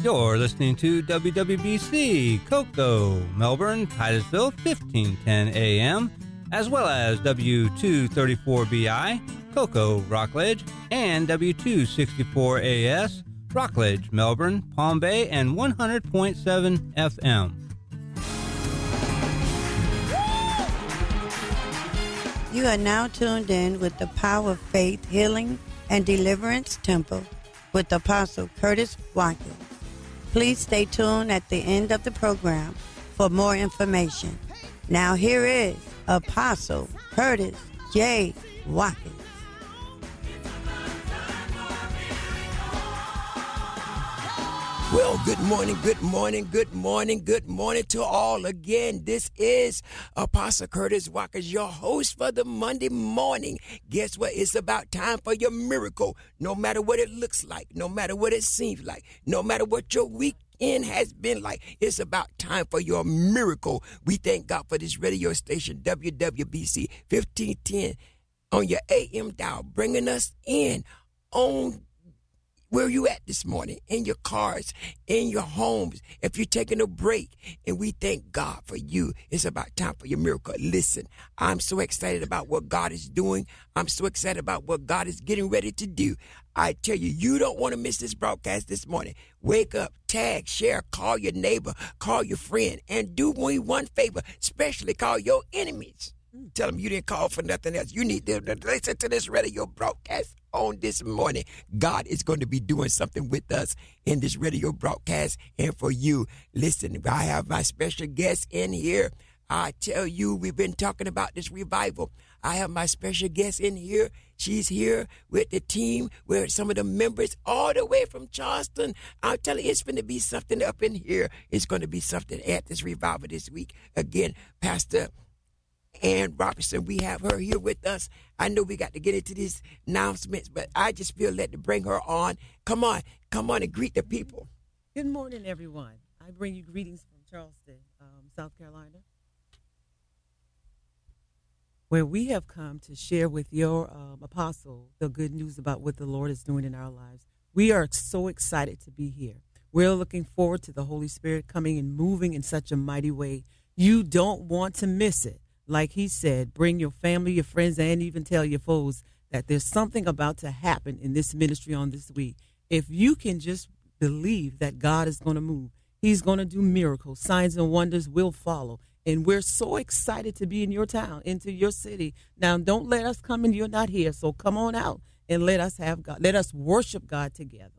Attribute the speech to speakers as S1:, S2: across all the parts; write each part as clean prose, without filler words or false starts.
S1: You're listening to WWBC, Cocoa, Melbourne, Titusville, 1510 AM, as well as W234BI, Cocoa, Rockledge, and W264AS, Rockledge, Melbourne, Palm Bay, and 100.7 FM.
S2: You are now tuned in with the Power of Faith, Healing, and Deliverance Temple with Apostle Curtis Watkins. Please stay tuned at the end of the program for more information. Now here is Apostle Curtis J. Watkins.
S3: Well, good morning to all again. This is Apostle Curtis Watkins, your host for the Monday morning. Guess what? It's about time for your miracle. No matter what it looks like, no matter what it seems like, no matter what your weekend has been like, it's about time for your miracle. We thank God for this radio station, WWBC 1510 on your AM dial, bringing us in on where you at this morning, in your cars, in your homes, if you're taking a break, and we thank God for you. It's about time for your miracle. Listen, I'm so excited about what God is doing. I'm so excited about what God is getting ready to do. I tell you, you don't want to miss this broadcast this morning. Wake up, tag, share, call your neighbor, call your friend, and do me one favor, especially call your enemies. Tell them you didn't call for nothing else. You need to listen to this radio broadcast on this morning. God is going to be doing something with us in this radio broadcast and for you. Listen, I have my special guest in here. I tell you, we've been talking about this revival. I have my special guest in here. She's here with the team, with some of the members all the way from Charleston. I'm telling you, it's going to be something up in here. It's going to be something at this revival this week. Again, Pastor Ann Robertson, we have her here with us. I know we got to get into these announcements, but I just feel led to bring her on. Come on and greet the people.
S4: Good morning, everyone. I bring you greetings from Charleston, South Carolina, where we have come to share with your apostle the good news about what the Lord is doing in our lives. We are so excited to be here. We're looking forward to the Holy Spirit coming and moving in such a mighty way. You don't want to miss it. Like he said, bring your family, your friends, and even tell your foes that there's something about to happen in this ministry on this week. If you can just believe that God is going to move, he's going to do miracles, signs and wonders will follow. And we're so excited to be in your town, into your city. Now, don't let us come and you're not here. So come on out and let us have God. Let us worship God together.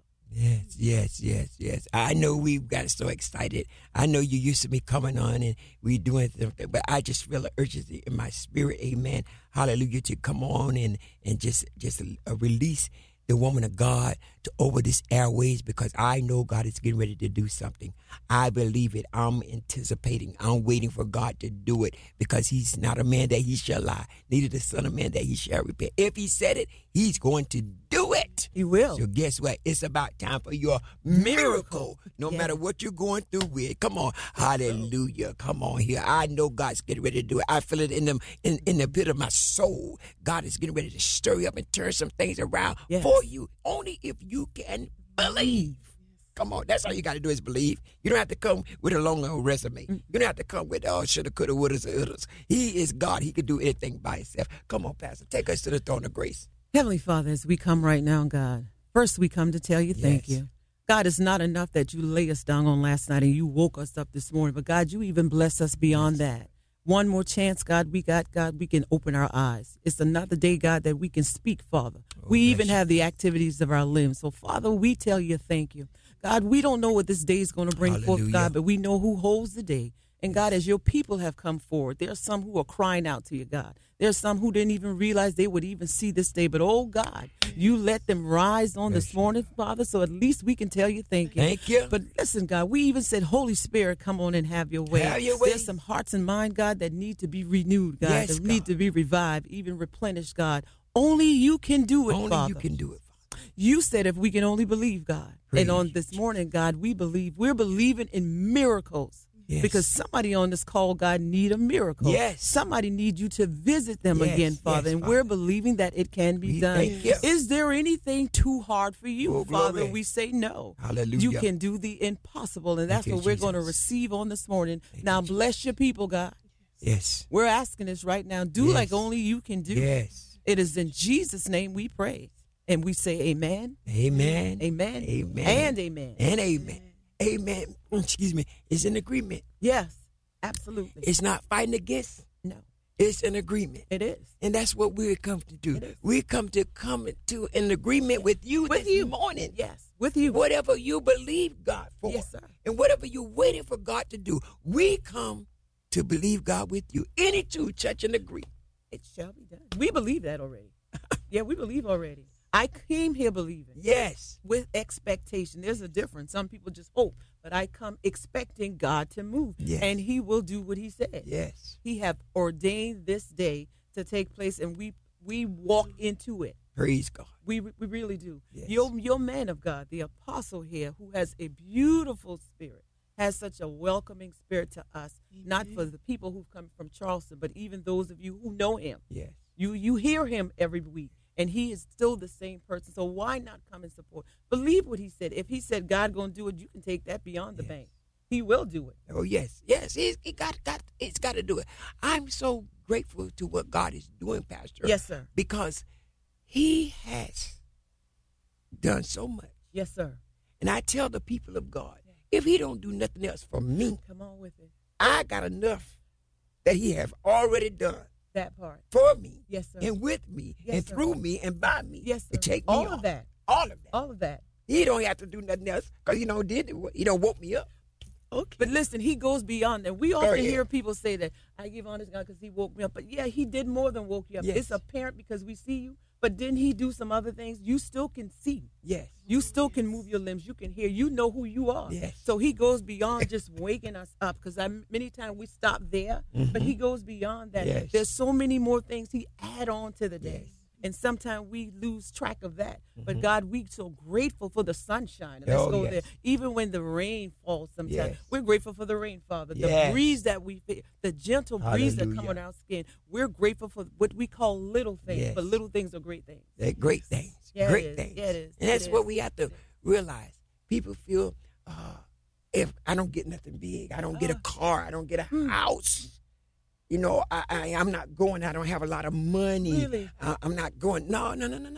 S3: Yes. I know we got so excited. I know you used to be coming on and we doing something, but I just feel an urgency in my spirit, amen, hallelujah, to come on and just release the woman of God to over this airways, because I know God is getting ready to do something. I believe it. I'm anticipating. I'm waiting for God to do it, because he's not a man that he shall lie, neither the son of man that he shall repent. If he said it, he's going to do it.
S4: He will.
S3: So guess what? It's about time for your miracle. No matter what you're going through with. Come on. Hallelujah. Come on here. I know God's getting ready to do it. I feel it in the pit of my soul. God is getting ready to stir you up and turn some things around for you. Only if you can believe. Come on, that's all you got to do is believe. You don't have to come with a long old resume. You don't have to come with shoulda, coulda, wouldas, or others. He is God. He can do anything by himself. Come on, Pastor, take us to the throne of grace.
S4: Heavenly Father, as we come right now, God, first we come to tell you thank you. God, it's not enough that you lay us down on last night and you woke us up this morning, but God, you even bless us beyond that. One more chance, God, we can open our eyes. It's another day, God, that we can speak, Father. We even have the activities of our limbs. So, Father, we tell you thank you. God, we don't know what this day is going to bring forth, God, but we know who holds the day. And, God, as your people have come forward, there are some who are crying out to you, God. There are some who didn't even realize they would even see this day. But, oh, God, you let them rise on this morning, Father, so at least we can tell you thank you.
S3: Thank you.
S4: But listen, God, we even said, Holy Spirit, come on and have your way.
S3: Have your way.
S4: There's some hearts and minds, God, that need to be renewed, God, that need to be revived, even replenished, God. Only you can do it, Father.
S3: Only you can do it, Father.
S4: You said if we can only believe, God. And on this morning, God, we believe. We're believing in miracles.
S3: Yes.
S4: Because somebody on this call, God, need a miracle.
S3: Yes.
S4: Somebody needs you to visit them
S3: Yes,
S4: again, Father.
S3: yes,
S4: and
S3: Father.
S4: we're believing that it can be
S3: We
S4: done.
S3: thank you.
S4: Is there anything too hard for you,
S3: Oh,
S4: Father?
S3: glory.
S4: We say no.
S3: Hallelujah.
S4: You can do the impossible, and that's
S3: Thank you,
S4: what we're going to
S3: Jesus.
S4: receive on this morning.
S3: Thank
S4: Now,
S3: you,
S4: bless your people, God.
S3: Yes.
S4: We're asking this right now. Do
S3: Yes.
S4: like only you can do.
S3: Yes.
S4: It is in Jesus' name we pray. And we say amen,
S3: Amen.
S4: amen,
S3: Amen.
S4: and amen.
S3: And amen. Amen. Excuse me. It's an agreement.
S4: Yes, absolutely.
S3: It's not fighting against.
S4: No,
S3: It's an agreement.
S4: it is.
S3: And that's what we come to do.
S4: It is.
S3: We come to an agreement with you
S4: With
S3: this
S4: you.
S3: morning.
S4: Yes, with you.
S3: Whatever you believe God for.
S4: Yes, sir.
S3: And whatever you're waiting for God to do, we come to believe God with you. Any two touch and agree.
S4: It shall be done. We believe that already. Yeah, we believe already. I came here believing
S3: Yes.
S4: with expectation. There's a difference. Some people just hope, but I come expecting God to move.
S3: Yes.
S4: And he will do what he said.
S3: Yes.
S4: He have ordained this day to take place, and we walk into it.
S3: Praise God.
S4: We really do.
S3: Yes.
S4: Your man of God, the apostle here, who has a beautiful spirit, has such a welcoming spirit to us, not for the people who've come from Charleston, but even those of you who know him.
S3: Yes.
S4: You hear him every week, and he is still the same person. So why not come and support? Believe what he said. If he said God gonna do it, you can take that beyond the
S3: Yes.
S4: bank. He will do it.
S3: Oh yes, yes. It's got to do it. I'm so grateful to what God is doing, Pastor.
S4: Yes, sir.
S3: Because He has done so much.
S4: Yes, sir.
S3: And I tell the people of God, if He don't do nothing else for me,
S4: Come on with it.
S3: I got enough that He has already done
S4: That part.
S3: for me
S4: Yes, sir.
S3: and with me
S4: Yes,
S3: and
S4: sir.
S3: through me and by me.
S4: Yes, sir.
S3: To take me
S4: All
S3: on.
S4: of that.
S3: All of that.
S4: All of that.
S3: He don't have to do nothing else because He don't did it. He don't woke me up.
S4: Okay. But listen, he goes beyond that. We often
S3: yeah.
S4: hear people say that I give honor to God because he woke me up. But yeah, he did more than woke you up.
S3: Yes.
S4: It's apparent because we see you. But didn't he do some other things? You still can see.
S3: Yes.
S4: You still can move your limbs. You can hear. You know who you are.
S3: Yes.
S4: So he goes beyond just waking us up because many times we stop there. But he goes beyond that.
S3: Yes.
S4: There's so many more things he add on to the day.
S3: Yes.
S4: And sometimes we lose track of that. But God, we so grateful for the sunshine. And let's
S3: Oh,
S4: go
S3: yes.
S4: there. Even when the rain falls sometimes,
S3: Yes.
S4: we're grateful for the rain, Father. The
S3: Yes.
S4: breeze that we feel, the gentle breeze that come
S3: Hallelujah.
S4: on our skin. We're grateful for what we call little things.
S3: Yes.
S4: But little things are great things.
S3: They're great things.
S4: Yeah, it
S3: great
S4: is.
S3: things.
S4: Yeah, it is.
S3: And that's
S4: It
S3: what
S4: is.
S3: we have to realize. People feel if I don't get nothing big, I don't get a car, I don't get a house. You know, I'm not going. I don't have a lot of money.
S4: Really?
S3: I'm not going. No.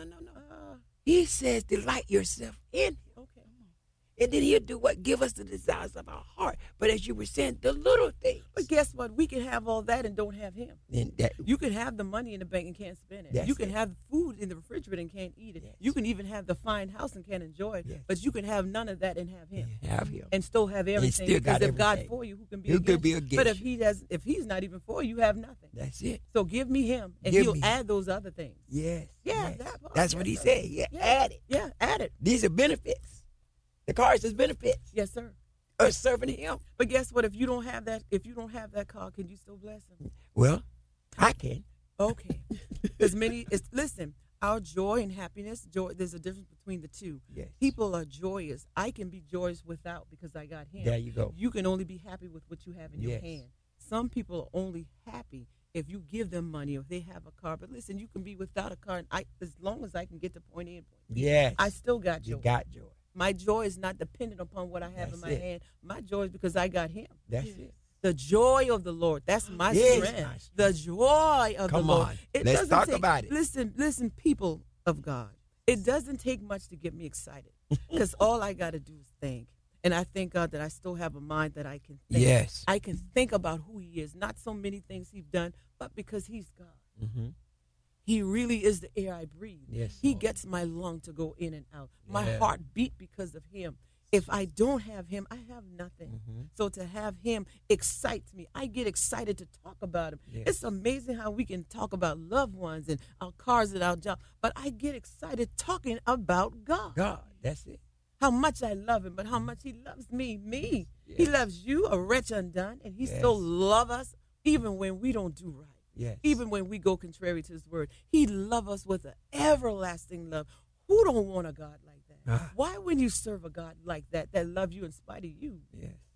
S3: He says, delight yourself in Him.
S4: Okay.
S3: And then He'll do what? Give us the desires of our heart. But as you were saying, the little things.
S4: But guess what? We can have all that and don't have him.
S3: And that,
S4: You can have the money in the bank and can't spend it.
S3: That's
S4: You can
S3: it.
S4: have food in the refrigerator and can't eat it.
S3: Yes.
S4: You can even have the fine house and can't enjoy it.
S3: Yes.
S4: But you can have none of that and have him.
S3: have Him.
S4: And still have everything.
S3: still
S4: because
S3: got
S4: if God
S3: everything.
S4: for you, who can be
S3: Who
S4: against
S3: could be
S4: you?
S3: against
S4: But if
S3: you?
S4: if he's not even for you, you have nothing.
S3: That's it.
S4: So give me him, and
S3: Give
S4: he'll
S3: me him.
S4: add those other things.
S3: Yes.
S4: Yeah,
S3: yes.
S4: that part.
S3: That's what He
S4: Yes, sir.
S3: said. Yeah, add it.
S4: Yeah, add it.
S3: These are benefits. The cars is benefits
S4: Yes, sir.
S3: of serving Him.
S4: But guess what? If you don't have that car, can you still bless him?
S3: Well, I can.
S4: Okay. Because listen, our joy and happiness, there's a difference between the two.
S3: Yes.
S4: People are joyous. I can be joyous without because I got him.
S3: There you go.
S4: You can only be happy with what you have in your
S3: Yes.
S4: hand. Some people are only happy if you give them money or if they have a car. But listen, you can be without a car, and as long as I can get to point A and point B,
S3: Yes.
S4: I still got joy.
S3: You got joy.
S4: My joy is not dependent upon what I have in
S3: That's
S4: my
S3: it.
S4: hand. My joy is because I got him.
S3: That's it.
S4: The joy of the Lord. That's my
S3: Yes,
S4: strength.
S3: my strength.
S4: The joy of
S3: Come
S4: the Lord.
S3: on.
S4: It
S3: Let's
S4: doesn't
S3: talk
S4: take-
S3: about it.
S4: Listen, people of God. It doesn't take much to get me excited because all I got to do is think. And I thank God that I still have a mind that I can think.
S3: Yes.
S4: I can think about who He is. Not so many things He's done, but because He's God.
S3: Mm-hmm.
S4: He really is the air I breathe.
S3: Yes,
S4: He
S3: Lord.
S4: gets my lung to go in and out. My
S3: Yeah.
S4: heart beat because of Him. If I don't have Him, I have nothing.
S3: Mm-hmm.
S4: So to have Him excites me. I get excited to talk about Him.
S3: Yes.
S4: It's amazing how we can talk about loved ones and our cars and our job, but I get excited talking about God.
S3: God. That's it.
S4: How much I love Him, but how much He loves me. Me.
S3: Yes.
S4: He loves you, a wretch undone, and He
S3: Yes.
S4: still loves us even when we don't do right.
S3: Yes.
S4: Even when we go contrary to His word. He loves us with an everlasting love. Who don't want a God like that?
S3: Ah.
S4: Why wouldn't you serve a God like that love you in spite of you?
S3: Yes.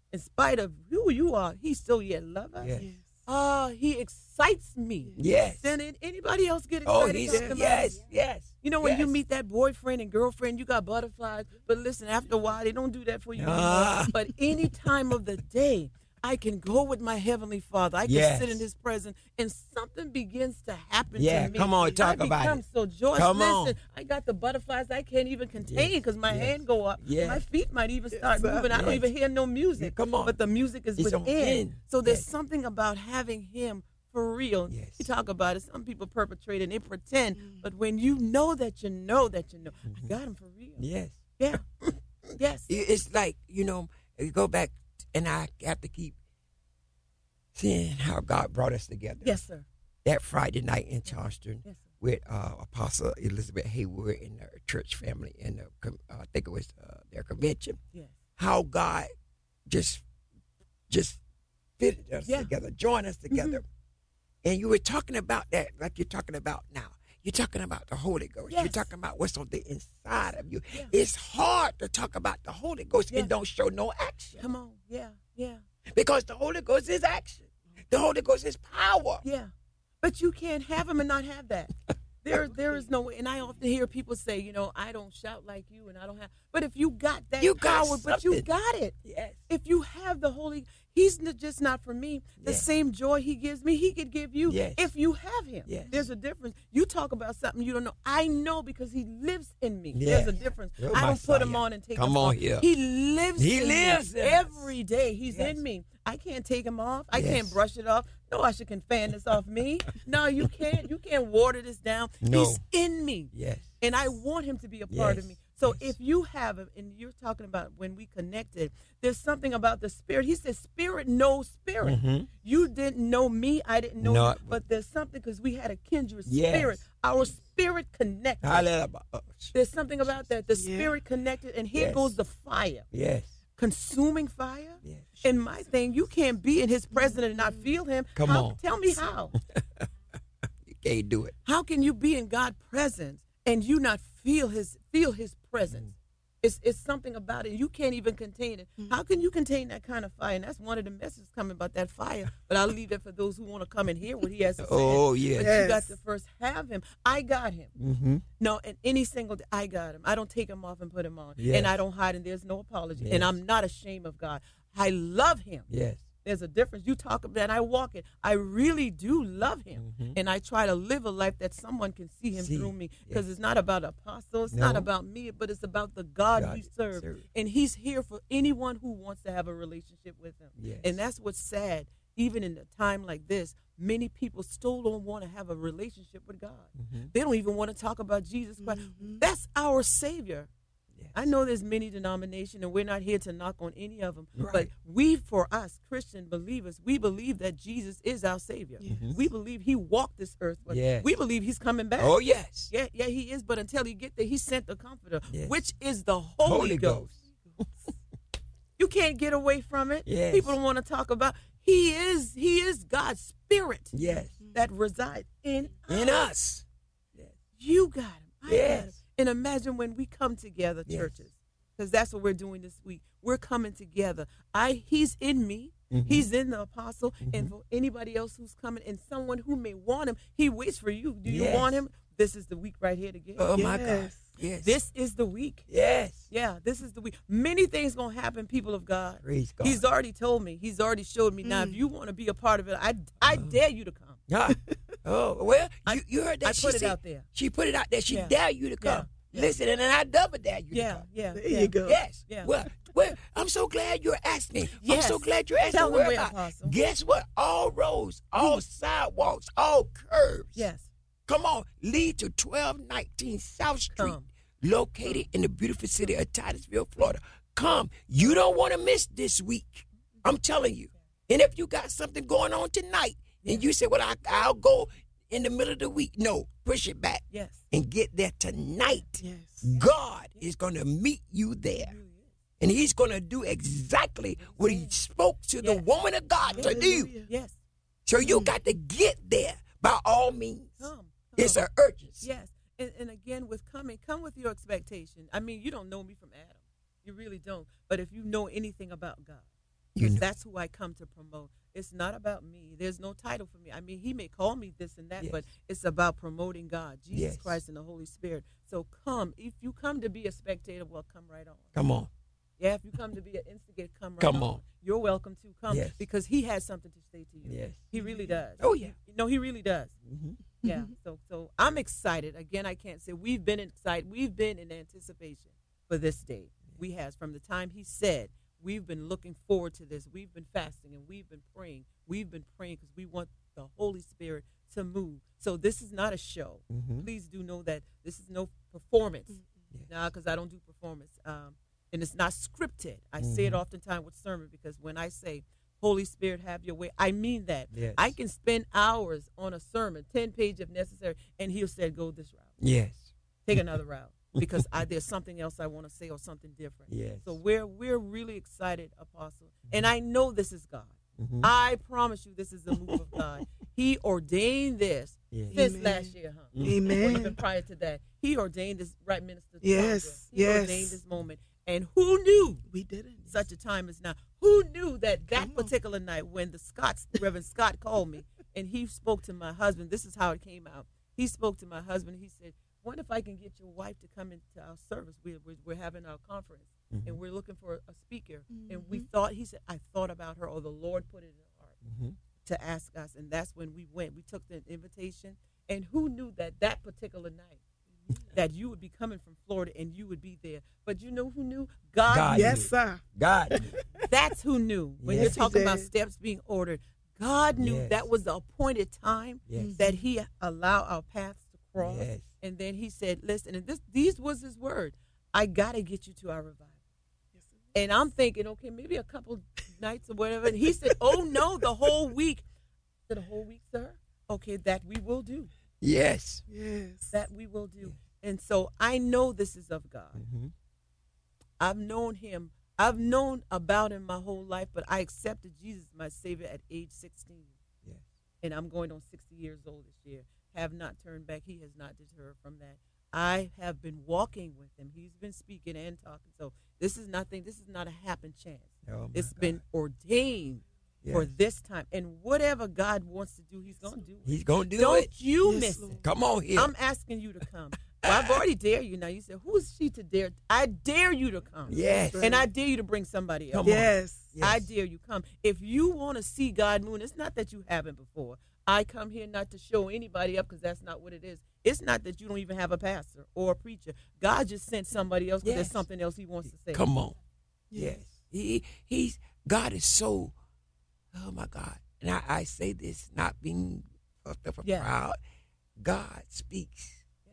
S4: In spite of who you are, he still yet loves us.
S3: Yes.
S4: He excites me.
S3: Yes.
S4: Than anybody else get excited.
S3: Yes.
S4: You know, when you
S3: Yes.
S4: meet that boyfriend and girlfriend, you got butterflies. But listen, after a while, they don't do that for you
S3: Ah.
S4: anymore. But any time of the day, I can go with my Heavenly Father. I can
S3: Yes.
S4: sit in His presence, and something begins to happen
S3: Yeah,
S4: to me.
S3: come on, talk
S4: I
S3: about
S4: become
S3: it.
S4: so joyous.
S3: Come on.
S4: Listen, I got the butterflies I can't even contain because my
S3: Yes.
S4: hand go up.
S3: Yes.
S4: My feet might even start moving. I don't
S3: Yes.
S4: even hear no music.
S3: Come on.
S4: But the music is
S3: It's
S4: within.
S3: within.
S4: So there's
S3: Yes.
S4: something about having Him for real.
S3: Yes.
S4: You talk about it. Some people perpetrate and they pretend. But when you know that you know that you know, I got Him for real.
S3: Yes.
S4: Yeah. Yes.
S3: It's like, you go back, and I have to keep seeing how God brought us together.
S4: Yes, sir.
S3: That Friday night in Charleston
S4: Yes, sir.
S3: with Apostle Elizabeth Hayward and her church family, and I think it was their convention.
S4: Yes.
S3: How God just fitted us
S4: Yeah.
S3: together, joined us together. And you were talking about that like you're talking about now. You're talking about the Holy Ghost.
S4: Yes.
S3: You're talking about what's on the inside of you.
S4: Yeah.
S3: It's hard to talk about the Holy Ghost
S4: Yeah.
S3: and don't show no action.
S4: Come on. Yeah. Yeah.
S3: Because the Holy Ghost is action. The Holy Ghost is power.
S4: Yeah. But you can't have Him and not have that. There is no way. And I often hear people say, I don't shout like you and I don't have. But if you got that
S3: You got
S4: power, but you
S3: something.
S4: got it.
S3: Yes.
S4: If you have the Holy, He's just not for me. The
S3: Yes.
S4: same joy He gives me, He could give you
S3: Yes.
S4: if you have Him.
S3: Yes.
S4: There's a difference. You talk about something you don't know. I know because He lives in me.
S3: Yes.
S4: There's a difference.
S3: Oh,
S4: I don't put Him
S3: Messiah.
S4: on and take
S3: Come
S4: Him
S3: on
S4: off.
S3: here.
S4: He lives
S3: He
S4: in
S3: lives
S4: me
S3: in us.
S4: every day. He's
S3: Yes.
S4: in me. I can't take Him off. I
S3: Yes.
S4: can't brush it off. No, I can fan this off me. No, you can't. You can't water this down.
S3: No.
S4: He's in me.
S3: Yes.
S4: And I want Him to be a part of
S3: Yes.
S4: me. So
S3: Yes.
S4: if you have Him, and you're talking about when we connected, there's something about the Spirit. He says, Spirit knows Spirit.
S3: Mhm.
S4: You didn't know me. I didn't know
S3: No.
S4: you. But there's something because we had a kindred
S3: Yes.
S4: spirit. Our spirit connected.
S3: Hallelujah.
S4: There's something about that. The Spirit connected. And here
S3: Yes.
S4: goes the fire.
S3: Yes.
S4: Consuming fire.
S3: Yes.
S4: And my thing, you can't be in His presence and not feel Him.
S3: Come
S4: How-
S3: on.
S4: Tell me how.
S3: You can't do it.
S4: How can you be in God's presence and you not feel His presence? It's something about it. You can't even contain it. How can you contain that kind of fire? And that's one of the messages coming about that fire. But I'll leave that for those who want to come and hear what He has to say.
S3: Oh, yes.
S4: But you got to first have Him. I got Him.
S3: Mm-hmm.
S4: No, and any single day, I got Him. I don't take Him off and put Him on.
S3: Yes.
S4: And I don't hide, and there's no apology.
S3: Yes.
S4: And I'm not ashamed of God. I love Him.
S3: Yes.
S4: There's a difference. You talk about that, I walk it. I really do love Him. And I try to live a life that someone can see Him through me. Because it's not about apostle. It's not
S3: No.
S4: about me, but it's about the God
S3: God
S4: we serve.
S3: serve.
S4: And He's here for anyone who wants to have a relationship with Him.
S3: Yes.
S4: And that's what's sad. Even in a time like this, many people still don't want to have a relationship with God. They don't even want to talk about Jesus Christ. That's our Savior.
S3: Yes.
S4: I know there's many denominations, and we're not here to knock on any of them.
S3: Right.
S4: But we, for us, Christian believers, we believe that Jesus is our Savior. We believe He walked this earth. But
S3: Yes.
S4: we believe He's coming back.
S3: Oh, yes.
S4: Yeah, He is. But until He get there, He sent the Comforter,
S3: Yes.
S4: which is the Holy Ghost. You can't get away from it.
S3: Yes.
S4: People don't want to talk about. He is God's Spirit
S3: Yes.
S4: that resides in
S3: In us.
S4: You got Him. I got
S3: Yes.
S4: Him. And imagine when we come together,
S3: Yes.
S4: churches, because that's what we're doing this week. We're coming together. He's in me.
S3: Mhm.
S4: He's in the apostle. And for anybody else who's coming and someone who may want Him, He waits for you. Do you
S3: Yes.
S4: want Him? This is the week right here to get.
S3: Oh, my God. Yes.
S4: This is the week.
S3: Yes.
S4: Yeah, this is the week. Many things going to happen, people of God.
S3: Praise God.
S4: He's already told me. He's already showed me. Now, if you want to be a part of it, I dare you to come.
S3: Ah. Oh, well, you heard that.
S4: I
S3: She
S4: put it
S3: said-
S4: out there.
S3: She put it out there. She
S4: Yeah.
S3: dare you to come.
S4: Yeah.
S3: Listen, and then I double dare you to
S4: Yeah,
S3: come.
S4: yeah.
S2: There
S4: yeah.
S2: you go.
S3: Yes.
S4: Yeah.
S3: Well, I'm so glad you're asking. I'm
S4: Yes.
S3: so glad you're asking.
S4: Tell them
S3: Where
S4: where,
S3: about-
S4: Apostle.
S3: Guess what? All roads, all sidewalks, all curves.
S4: Yes.
S3: Come on, lead to 1219 South Street,
S4: Come.
S3: located in the beautiful city of Titusville, Florida. Come. You don't want to miss this week. I'm telling you. And if you got something going on tonight, and you say, well, I'll go in the middle of the week. No, push it back
S4: Yes.
S3: and get there tonight.
S2: Yes.
S3: God is going to meet you there. And He's going to do exactly what He spoke to the
S4: Yes.
S3: woman of God to do.
S4: Yes.
S3: So you got to get there by all means.
S4: Come.
S3: It's an urgency.
S4: Yes. And again, with coming, come with your expectation. I mean, you don't know me from Adam. You really don't. But if you know anything about God, Because that's who I come to promote. It's not about me. There's no title for me. I mean, he may call me this and that, but it's about promoting God, Jesus Christ, and the Holy Spirit. So come. If you come to be a spectator, well, come right on.
S3: Come on.
S4: Yeah, if you come to be an instigator, come right on. You're welcome to come because he has something to say to you.
S3: Yes.
S4: He really does.
S3: Oh, yeah.
S4: No, he really does.
S3: Mm-hmm.
S4: Yeah. So I'm excited. Again, I can't say we've been excited. We've been in anticipation for this day. We have from the time he said, we've been looking forward to this. We've been fasting and we've been praying. We've been praying because we want the Holy Spirit to move. So this is not a show.
S3: Mm-hmm.
S4: Please do know that this is no performance.
S3: Yes.
S4: Now, because I don't do performance. And it's not scripted. I say it oftentimes with sermon because when I say, Holy Spirit, have your way, I mean that.
S3: Yes.
S4: I can spend hours on a sermon, 10 pages if necessary, and he'll say, go this route.
S3: Yes.
S4: Take another route because there's something else I want to say or something different.
S3: Yes.
S4: So we're really excited, Apostle. And I know this is God.
S3: Mm-hmm.
S4: I promise you this is the move of God. He ordained this since last year, huh?
S2: Amen.
S4: Or even prior to that. He ordained this, right, Minister?
S2: Yes.
S4: He ordained this moment. And who knew
S2: We didn't.
S4: such a time as now? Who knew that particular night when Reverend Scott called me and he spoke to my husband? This is how it came out. He spoke to my husband. He said, "What if I can get your wife to come into our service? We're having our conference and we're looking for a speaker." And we thought, he said, "I thought about her," or the Lord put it in her heart to ask us. And that's when we went. We took the invitation. And who knew that particular night that you would be coming from Florida and you would be there? But you know who knew? God.
S2: Yes, sir.
S3: God.
S4: That's who knew. When you're talking about steps being ordered, God knew that was the appointed time that he allowed our paths to cross.
S3: Yes.
S4: And then he said, listen, and these was his word. I got to get you to our revival. And I'm thinking, okay, maybe a couple nights or whatever. And he said, oh, no, the whole week. I said, a whole week, sir? Okay, that we will do.
S3: Yes.
S2: Yes.
S4: That we will do. And so I know this is of God.
S3: Mm-hmm.
S4: I've known him. I've known about him my whole life, but I accepted Jesus as my Savior at age 16.
S3: Yes.
S4: And I'm going on 60 years old this year. Have not turned back. He has not deterred from that. I have been walking with him. He's been speaking and talking. So this is not a happen chance.
S3: Oh,
S4: it's been ordained for this time. And whatever God wants to do, he's going to do it.
S3: He's going to do
S4: Don't
S3: it.
S4: you miss
S2: Lord.
S4: it.
S3: Come on here.
S4: I'm asking you to come. Well, I've already dared you now. You said, who is she to dare? I dare you to come.
S3: Yes.
S4: And I dare you to bring somebody else.
S3: Come on.
S2: Yes.
S4: I dare you come. If you want to see God move, it's not that you haven't before. I come here not to show anybody up because that's not what it is. It's not that you don't even have a pastor or a preacher. God just sent somebody else because there's something else he wants to say.
S3: Come on. Yes. He's God is so, oh my God. And I say this not being puffed up or proud. God speaks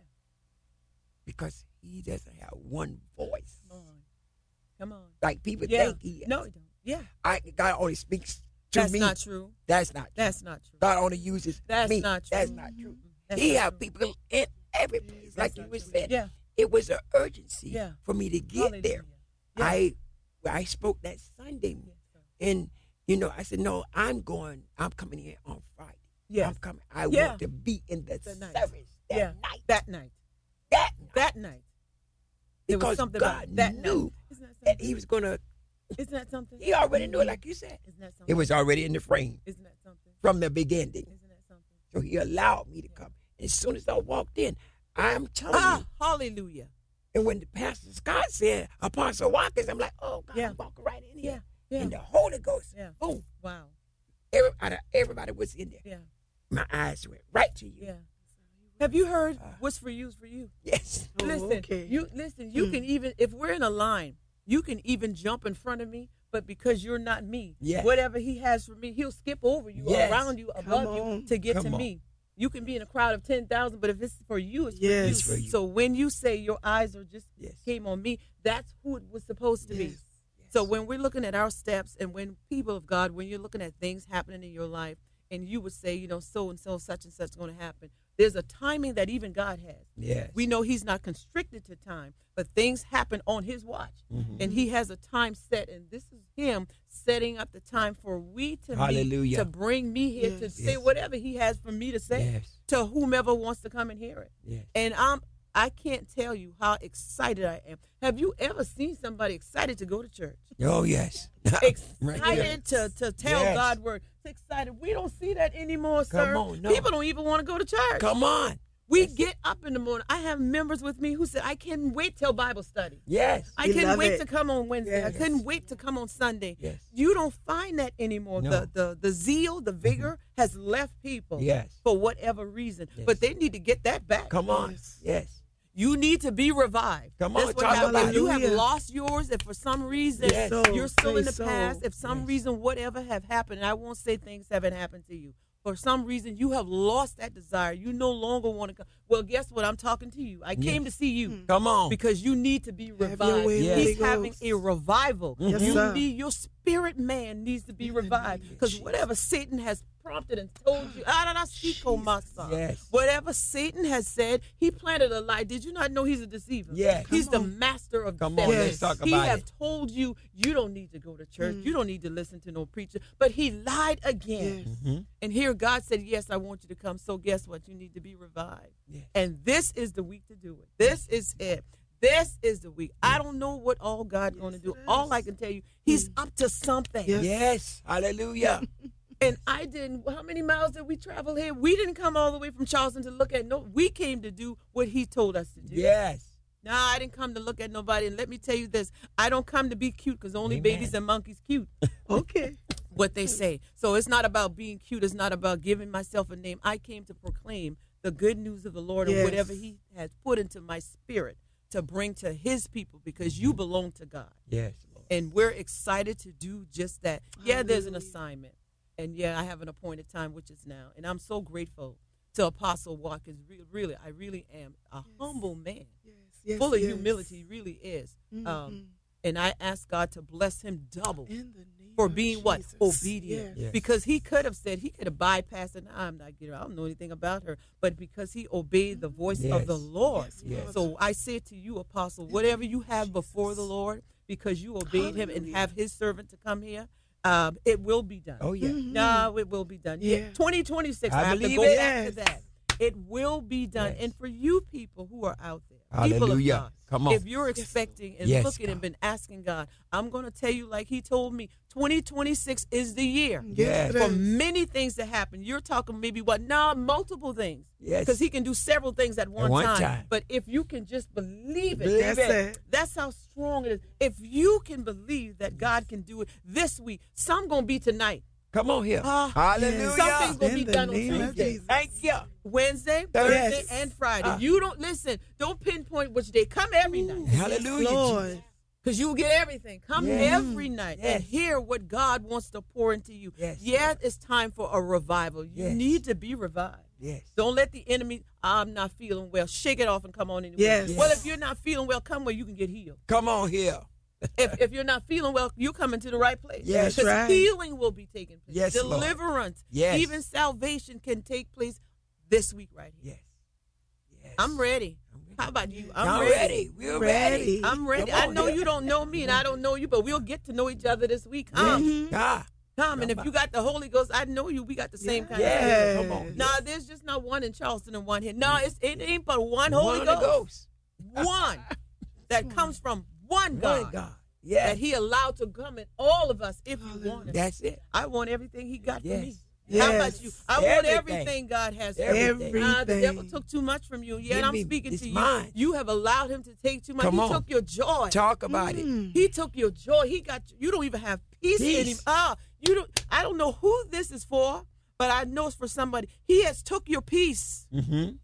S3: because he doesn't have one voice.
S4: Come on.
S3: Like people think he is.
S4: No, he don't. Yeah.
S3: God only speaks to me.
S4: That's not true.
S3: That's not true.
S4: That's not true.
S3: God only uses
S4: That's
S3: me.
S4: not true.
S3: That's not true.
S4: That's
S3: he
S4: not
S3: have
S4: true.
S3: people in every place, like you were saying.
S4: Yeah.
S3: It was an urgency for me to get
S4: Hallelujah.
S3: there.
S4: Yeah.
S3: I spoke that Sunday,
S4: Yes, sir.
S3: and I said, no, I'm coming here on Friday.
S4: Yes.
S3: I'm coming. I want to be in the
S4: That night.
S3: service that night.
S4: That night.
S3: That night.
S4: That night. There was
S3: Because
S4: something
S3: God
S4: about that
S3: knew
S4: night. Isn't that
S3: that
S4: something?
S3: he was going to,
S4: Isn't that something?
S3: he already knew it, like you said.
S4: Isn't that something?
S3: It was already in the frame
S4: Isn't that something?
S3: from the beginning.
S4: Isn't that something?
S3: So he allowed me to come. And as soon as I walked in, I'm telling you,
S4: Hallelujah.
S3: and when the Pastor Scott said, Apostle Watkins, I'm like, oh, God, I'm walking right in here.
S4: Yeah.
S3: And the Holy Ghost,
S4: Yeah.
S3: boom,
S4: Wow.
S3: everybody was in there.
S4: Yeah.
S3: My eyes went right to you.
S4: Yeah. Have you heard what's for you is for you?
S3: Yes.
S2: Oh,
S4: Listen,
S2: okay.
S4: you can even, if we're in a line, you can even jump in front of me, but because you're not me, whatever he has for me, he'll skip over you, around you, above you to get to me. You can be in a crowd of 10,000, but if it's for you, it's for you.
S3: It's for you.
S4: So when you say your eyes are just came on me, that's who it was supposed to be.
S3: Yes.
S4: So when we're looking at our steps and when people of God, when you're looking at things happening in your life and you would say, so and so, such and such is going to happen, there's a timing that even God has.
S3: Yes.
S4: We know he's not constricted to time, but things happen on his watch. Mm-hmm. And he has a time set, and this is him setting up the time for we to meet, to bring me here to say whatever he has for me to say to whomever wants to come and hear it.
S3: Yes.
S4: And I can't tell you how excited I am. Have you ever seen somebody excited to go to church?
S3: Oh, yes.
S4: Excited to tell
S3: Yes.
S4: God's word. Excited. We don't see that anymore, sir.
S3: Come on, no.
S4: People don't even want to go to church.
S3: Come on.
S4: We get up in the morning. I have members with me who said, I can't wait till Bible study.
S3: Yes.
S4: I
S2: We
S4: couldn't
S2: love
S4: wait
S2: it.
S4: to come on Wednesday.
S2: Yes.
S4: I couldn't wait to come on Sunday.
S3: Yes.
S4: You don't find that anymore.
S3: No.
S4: The zeal, the vigor has left people
S3: Yes.
S4: for whatever reason.
S3: Yes.
S4: But they need to get that back.
S3: Come on. Yes.
S4: You need to be revived.
S3: Come on,
S4: That's what
S3: talk
S4: happens.
S3: about
S4: If you
S2: it.
S4: have
S2: Hallelujah.
S4: lost yours, if for some reason
S3: Yes.
S4: you're still in the
S2: Say
S4: past,
S2: so.
S4: if some
S3: Yes.
S4: reason whatever have happened, and I won't say things haven't happened to you. For some reason you have lost that desire. You no longer want to come. Well, guess what? I'm talking to you. I came to see you.
S3: Come on.
S4: Because you need to be
S2: your
S4: revived.
S2: way,
S3: Yes.
S4: He's
S2: Holy
S4: having
S2: Ghost.
S4: a revival.
S2: Yes,
S4: You
S2: sir.
S4: need, your spirit man needs to be revived. Because whatever Satan has prompted and told you,
S3: Yes.
S4: whatever Satan has said, he planted a lie. Did you not know he's a deceiver?
S3: Yes.
S4: He's the
S2: Come on.
S4: master of
S3: Come on,
S4: deception.
S3: let's talk
S4: He
S3: about
S4: have
S3: it.
S4: told you you don't need to go to church. You don't need to listen to no preacher. But he lied again.
S2: Yes.
S4: And here God said, yes, I want you to come. So guess what? You need to be revived.
S3: Yes.
S4: And this is the week to do it. This is it. This is the week. I don't know what all God's going to do. All I can tell you, he's up to something.
S2: Yes.
S3: Yes. Hallelujah.
S4: And I didn't, how many miles did we travel here? We didn't come all the way from Charleston to look at, no, we came to do what he told us to do.
S3: Yes.
S4: No, I didn't come to look at nobody. And let me tell you this, I don't come to be cute because only
S3: Amen.
S4: babies and monkeys cute.
S2: Okay.
S4: What they say. So it's not about being cute. It's not about giving myself a name. I came to proclaim the good news of the Lord and
S2: Yes.
S4: whatever he has put into my spirit to bring to his people because you belong to God.
S3: Yes. Lord.
S4: And we're excited to do just that. Yeah, there's an
S2: Hallelujah.
S4: assignment. And yeah, I have an appointed time, which is now. And I'm so grateful to Apostle Watkins. Really, I really am a humble man,
S2: Yes.
S4: full of
S2: yes.
S4: humility, he really is.
S2: Mhm.
S4: And I ask God to bless him double
S2: In the name
S4: for
S2: of
S4: being what?
S2: Jesus.
S4: Obedient.
S2: Yes.
S3: Yes.
S4: Because he could have said, he could have bypassed it. I'm not getting, I don't know anything about her. But because he obeyed the voice of the
S3: Yes.
S4: Lord.
S3: Yes.
S4: So I say to you, Apostle, whatever you have before the Lord, because you obeyed him and
S2: Hallelujah.
S4: have his servant to come here, it will be done.
S3: Oh, yeah.
S4: No, it will be done.
S2: Yeah.
S4: 2026, I,
S3: I
S4: have to
S3: believe
S4: go
S3: it.
S4: back to
S2: Yes.
S4: that. It will be done.
S3: Yes.
S4: And for you people who are out there, people of
S3: Hallelujah.
S4: God,
S3: Come on.
S4: if you're expecting and
S3: Yes,
S4: looking and
S3: God.
S4: been asking God, I'm going to tell you like he told me, 2026 is the year.
S3: Yes.
S2: it
S4: For
S2: is.
S4: many things to happen. You're talking maybe multiple things.
S3: Yes.
S4: Because he can do several things at one,
S3: one
S4: time.
S3: time.
S4: But if you can just believe it,
S3: Believe
S2: That's
S3: it.
S2: it.
S4: that's how strong it is. If you can believe that God can do it this week, some going to be tonight.
S3: Come on here.
S4: Ah,
S3: Hallelujah.
S4: something's gonna
S2: In
S4: be
S2: the
S4: done on
S2: name of
S4: Tuesday.
S2: Jesus.
S3: Thank you.
S4: Wednesday,
S3: Yes.
S4: Thursday, and Friday.
S3: Ah.
S4: You don't listen. Don't pinpoint which day. Come every night.
S3: Hallelujah.
S2: Lord.
S3: Jesus.
S4: Because you will get everything. Come
S3: Yes.
S4: every night and
S3: Yes.
S4: hear what God wants to pour into you.
S3: Yes.
S4: Yeah, it's time for a revival. You
S3: Yes.
S4: need to be revived.
S3: Yes.
S4: Don't let the enemy, I'm not feeling well. Shake it off and come on anyway.
S2: Yes.
S4: Well,
S3: Yes.
S4: if you're not feeling well, come where you can get healed.
S3: Come on here.
S4: If you're not feeling well, you coming to the right place.
S3: Yes.
S4: Because
S2: Right.
S4: healing will be taking place.
S3: Yes, Lord.
S4: Deliverance.
S3: Yes.
S4: Even salvation can take place this week right here.
S3: Yes. Yes.
S4: I'm ready. How about you?
S3: I'm ready. We're ready.
S4: I'm ready.
S3: Come
S4: I
S3: on
S4: know
S3: here.
S4: you don't know me and I don't know you, but we'll get to know each other this week. Come.
S3: Ah.
S4: Come. And if you got the Holy Ghost, I know you. We got the same kind of
S3: Yes.
S4: spirit.
S3: Come on.
S4: No, there's just not one in Charleston and one here. No, it ain't but one Holy
S3: One
S4: Ghost.
S3: Ghost.
S4: One that comes from one
S3: One
S4: God.
S3: God.
S4: That
S3: Yes.
S4: he allowed to come in all of us if you want it.
S3: That's it.
S4: I want everything he got for
S3: Yes.
S4: me.
S2: Yes.
S4: How about you? I want
S3: Everything.
S4: everything God has for me.
S3: Everything.
S4: The devil
S2: Everything.
S4: took too much from you. Yeah,
S3: Give
S4: and I'm
S3: me-
S4: speaking
S3: it's
S4: to you.
S3: mine.
S4: You have allowed him to take too much.
S3: Come
S4: He
S3: on.
S4: took your joy.
S3: Talk about it.
S4: He took your joy. He got you. Don't even have peace in him.
S3: Peace.
S4: You don't. I don't know who this is for, but I know it's for somebody. He has took your peace.
S3: Mm-hmm.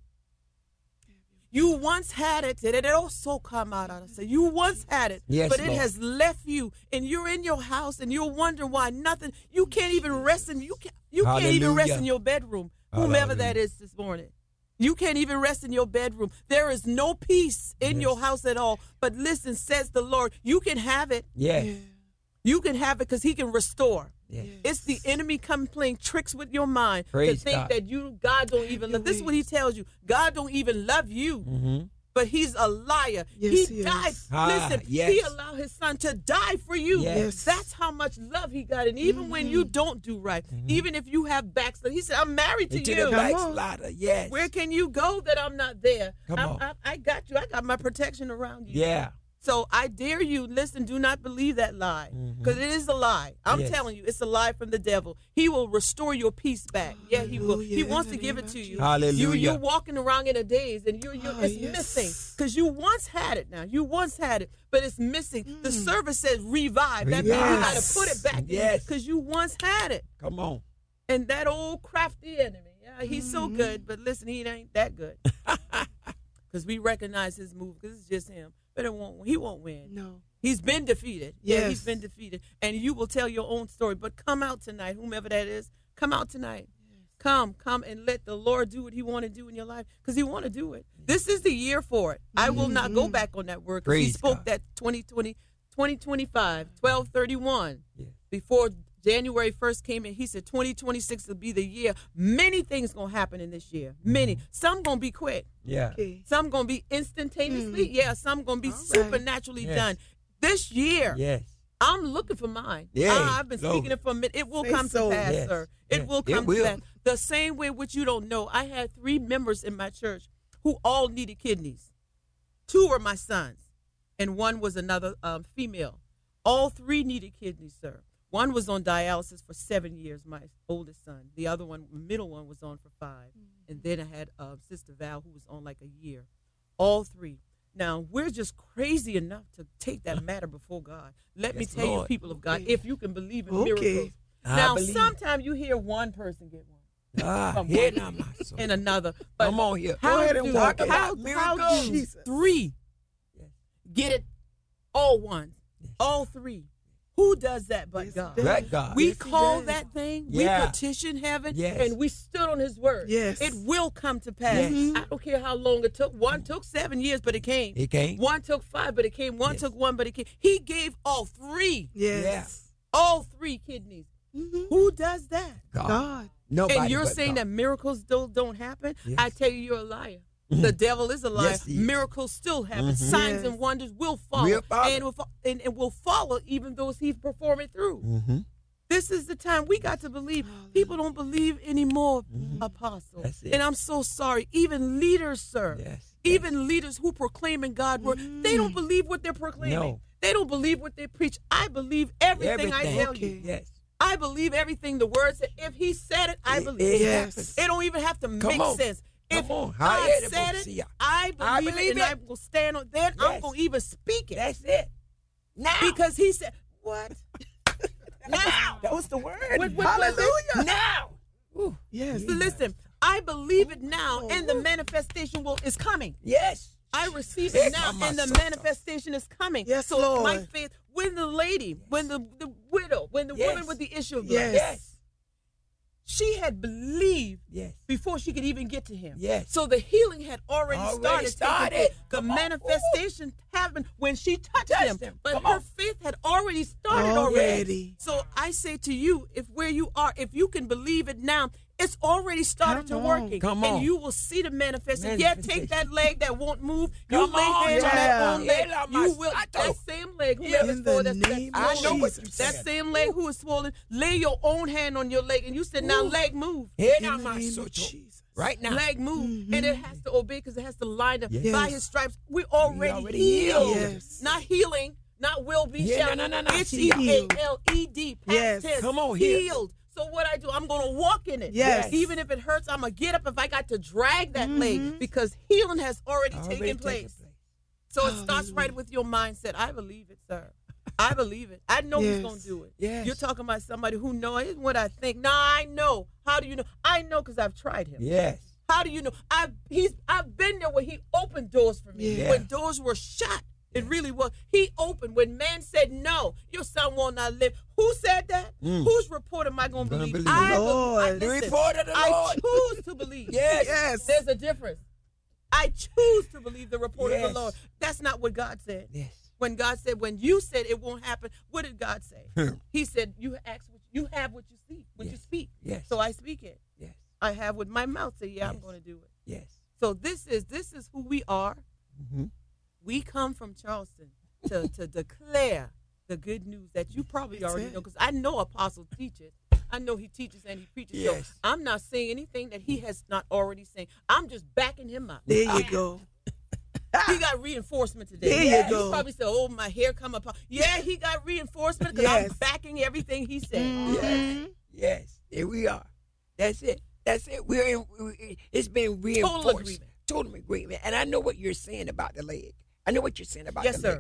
S4: You once had it. It also come out. You once had it,
S3: Yes,
S4: but it
S3: Lord.
S4: has left you, and you're in your house, and you're wondering why nothing. You can't even rest in. You can't even rest
S3: Hallelujah.
S4: in your bedroom. Whomever that
S3: Hallelujah.
S4: is this morning. You can't even rest in your bedroom. There is no peace in your
S3: Yes.
S4: house at all. But listen, says the Lord, you can have it.
S3: Yes.
S4: You can have it because he can restore.
S3: Yes.
S4: It's the enemy come playing tricks with your mind
S3: Praise
S4: to think
S3: God.
S4: that God don't even love. This is what he tells you. God don't even love you.
S3: Mm-hmm.
S4: but he's a liar.
S5: Yes,
S4: he
S5: he
S4: died.
S5: is.
S4: Listen,
S3: Yes.
S4: he allowed his son to die for you.
S3: Yes.
S4: That's how much love he got. And even when you don't do right, even if you have backslid, he said, I'm married to
S3: Into
S4: you.
S3: the backslider, yes.
S4: Where can you go that I'm not there?
S3: Come on.
S4: I got you. I got my protection around you.
S3: Yeah.
S4: So I dare you, listen, do not believe that lie. Because it is a lie. I'm
S3: Yes.
S4: telling you, it's a lie from the devil. He will restore your peace back. Yeah, he will. He
S5: Hallelujah.
S4: wants to give it to you.
S3: Hallelujah.
S4: You're walking around in a daze and it's
S5: yes.
S4: missing. Because you once had it now. You once had it, but it's missing. The service says revive. That means you got to
S3: Yes.
S4: put it back
S3: Yes.
S4: because you once had it.
S3: Come on.
S4: And that old crafty enemy, yeah, he's so good, but listen, he ain't that good. Because we recognize his move, because it's just him. But he won't win.
S5: No.
S4: He's been defeated. Yeah,
S5: Yes.
S4: he's been defeated. And you will tell your own story. But come out tonight, whomever that is. Come out tonight. Come and let the Lord do what he want to do in your life, because he want to do it. This is the year for it. I will not go back on that word, because he
S3: Praise
S4: spoke
S3: God.
S4: that 2025, 12/31.
S3: Yes.
S4: Before January 1st came in, he said 2026 will be the year. Many things going to happen in this year. Many. Some going to be quick.
S3: Yeah.
S5: Okay.
S4: Some going to be instantaneously. Yeah, some going to be
S5: All right.
S4: supernaturally
S3: Yes.
S4: done. This year,
S3: Yes.
S4: I'm looking for mine.
S3: Yeah,
S4: I've been
S3: glory.
S4: speaking it for a minute. It will
S5: Say
S4: come
S5: so.
S4: to pass,
S3: Yes,
S4: sir.
S3: yes.
S4: It will
S3: It
S4: come
S3: will.
S4: to pass. The same way which you don't know. I had 3 members in my church who all needed kidneys. 2 were my sons, and 1 was another female. All 3 needed kidneys, sir. 1 was on dialysis for 7 years, my oldest son. The other one, middle one, was on for 5. And then I had Sister Val, who was on like a year. All 3. Now, we're just crazy enough to take that matter before God. Let me
S3: Yes,
S4: tell you,
S3: Lord.
S4: people of God,
S5: Okay.
S4: if you can believe in
S5: Okay.
S4: miracles.
S3: I
S4: Now,
S3: believe.
S4: sometimes you hear one person get one from
S3: Here
S4: one
S3: now, my soul.
S4: and another. But
S3: Come on here.
S4: how
S3: Go ahead and
S4: do,
S3: talk
S4: how,
S3: about
S4: how
S3: miracles.
S4: do
S5: Jesus.
S4: 3
S3: Yes.
S4: get it all ones?
S3: Yes.
S4: All 3. Who does that but
S5: Yes,
S4: God?
S5: he does.
S3: Let God.
S4: We
S5: Yes, he
S4: call
S5: does.
S4: that thing,
S3: Yeah.
S4: we petition heaven,
S3: Yes.
S4: and we stood on his word.
S5: Yes.
S4: It will come to pass.
S3: Yes.
S4: I don't care how long it took. 1 took 7 years, but it came.
S3: It came.
S4: 1 took 5, but it came. 1
S3: Yes.
S4: took 1, but it came. He gave all 3.
S5: Yes.
S4: All 3 kidneys. Who does that?
S5: God.
S3: Nobody
S4: And you're
S3: but
S4: saying
S3: God.
S4: that miracles don't happen?
S3: Yes.
S4: I tell you, you're a liar. The devil is a liar.
S3: Yes, he is.
S4: Miracles still happen. Signs
S5: Yes.
S4: and wonders will follow.
S3: Will follow.
S4: And will follow even those he's performing through.
S3: Mm-hmm.
S4: This is the time we got to believe. People don't believe anymore, Apostle.
S3: That's it.
S4: And I'm so sorry. Even leaders, sir.
S3: Yes.
S4: Even leaders who proclaiming God's word, they don't believe what they're proclaiming.
S3: No.
S4: They don't believe what they preach. I believe everything I tell you.
S5: Okay.
S3: Yes.
S4: I believe everything the word said. If he said it, I believe it.
S5: Yes.
S3: happens.
S4: It don't even have to make
S3: on.
S4: sense. If
S3: Come on.
S4: God
S3: Hallelujah.
S4: said
S3: See
S4: it,
S3: ya.
S4: I
S3: I
S4: believe,
S3: believe
S4: it, and
S3: it.
S4: I will stand on. Then I'm
S3: Yes.
S4: going to even speak it.
S3: That's it. Now.
S4: Because he said, what? Now.
S3: That was the word.
S4: What-
S3: Hallelujah. Now. Ooh.
S5: Yes.
S4: Listen, I believe it now, and the manifestation is coming.
S3: Yes.
S4: I receive
S3: Yes,
S4: it now,
S3: my
S4: and the
S3: son.
S4: manifestation is coming.
S5: Yes,
S4: so
S5: Lord.
S4: my faith, when the lady, when the widow, when the
S3: Yes.
S4: woman with the issue of blood,
S5: Yes.
S4: she had believed
S3: Yes.
S4: before she could even get to him.
S3: Yes.
S4: So the healing had already started.
S3: started.
S4: taking place. The
S3: Come on.
S4: manifestation happened when she touched
S3: Touched
S4: him.
S3: him.
S4: But
S3: Come
S4: her
S3: on.
S4: faith had already started
S5: Already.
S4: So I say to you, if where you are, if you can believe it now, it's already started
S5: Come
S4: to
S5: on.
S4: working.
S3: Come on.
S4: And you will see the manifestation. Yeah, take that leg that won't move.
S3: Come
S4: you lay
S3: on.
S4: hands on that
S5: Yeah.
S4: own leg.
S3: Yeah,
S4: You will.
S3: my
S4: That
S3: sato.
S4: same leg,
S3: In
S4: whoever's
S5: the
S4: for that's
S5: name
S3: I
S5: of
S3: know what
S5: Jesus.
S3: you
S4: that
S3: said.
S4: same leg who is swollen, lay your own hand on your leg, and you said, now leg move.
S3: Here
S5: In
S3: now,
S5: the
S3: my
S5: name
S3: soul.
S5: of Jesus.
S3: Right now.
S4: Leg move, and it has to obey because it has to line up.
S3: Yes.
S4: By his stripes, we already,
S3: already
S4: healed.
S3: healed.
S5: Yes.
S4: Not healing, not will be.
S3: Yeah,
S4: shall
S3: no,
S4: be.
S3: no, no.
S4: It's
S3: Healed.
S4: HEALED. Past
S5: Yes.
S4: tense.
S3: Come on here.
S4: Healed. So what I do, I'm going to walk in it.
S5: Yes.
S4: Even if it hurts, I'm going to get up if I got to drag that leg because healing has already taken place. So it starts right with your mindset. I believe it, sir. I believe it. I know he's
S5: Yes.
S4: going to do it.
S3: Yes.
S4: You're talking about somebody who knows. It isn't what I think. No, I know. How do you know? I know because I've tried him.
S3: Yes.
S4: How do you know? I've been there where he opened doors for me.
S5: Yeah.
S4: When doors were shut. It really was. He opened when man said no. Your son will not live. Who said that? Whose report am I going to
S3: Gonna
S4: believe?
S3: believe it.
S5: Lord.
S3: The report of the
S4: I
S3: Lord.
S4: choose to believe.
S3: Yes.
S5: Yes.
S4: There's a difference. I choose to believe the report of
S3: Yes.
S4: the Lord. That's not what God said.
S3: Yes.
S4: When God said, when you said it won't happen, what did God say? He said, you have what you see, what you
S3: Yes.
S4: speak.
S3: Yes.
S4: So I speak it.
S3: Yes.
S4: I have with my mouth say, yeah, I'm
S3: Yes.
S4: going to do it.
S3: Yes.
S4: So this is who we are.
S3: Mm-hmm.
S4: We come from Charleston to declare the good news that you probably already know, because I know Apostle teaches. I know he teaches and he preaches.
S3: Yes.
S4: So I'm not saying anything that he has not already said. I'm just backing him up.
S5: There you go.
S4: He got reinforcement today.
S5: There you go.
S4: You probably said, "Oh, my hair come up." Yeah, he got reinforcement because
S5: Yes.
S4: I'm backing everything he said.
S3: Yes. Yes. Here we are. That's it. That's it. It's been reinforced.
S4: Total agreement.
S3: Total agreement. And I know what you're saying about the leg. I know what you're saying about
S4: Yes,
S3: the leg.
S4: sir.